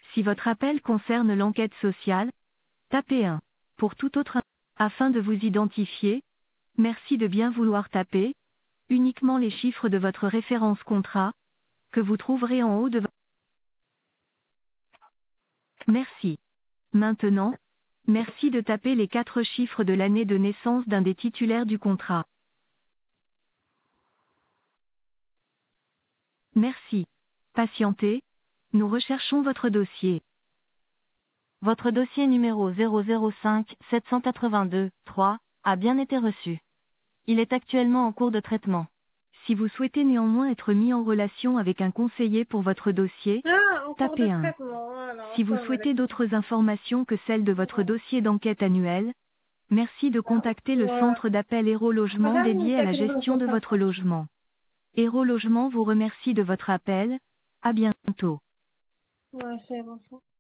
Si votre appel concerne l'enquête sociale, tapez 1. Pour tout autre, afin de vous identifier, merci de bien vouloir taper uniquement les chiffres de votre référence contrat, que vous trouverez en haut de votre... Merci. Maintenant, merci de taper les 4 chiffres de l'année de naissance d'un des titulaires du contrat. Merci. Patientez, nous recherchons votre dossier. Votre dossier numéro 005 782 3 a bien été reçu. Il est actuellement en cours de traitement. Si vous souhaitez néanmoins être mis en relation avec un conseiller pour votre dossier, Ah, en cours de tapez 1. traitement. Voilà, Si vous ça, on a souhaitez l'habitude. d'autres informations que celles de votre dossier d'enquête annuel, merci de contacter le Voilà. centre d'appel Héro Logement Madame, il dédié à la fait une gestion bonne de votre façon. logement. Héro Logement vous remercie de votre appel. À bientôt. Ouais, c'est bon.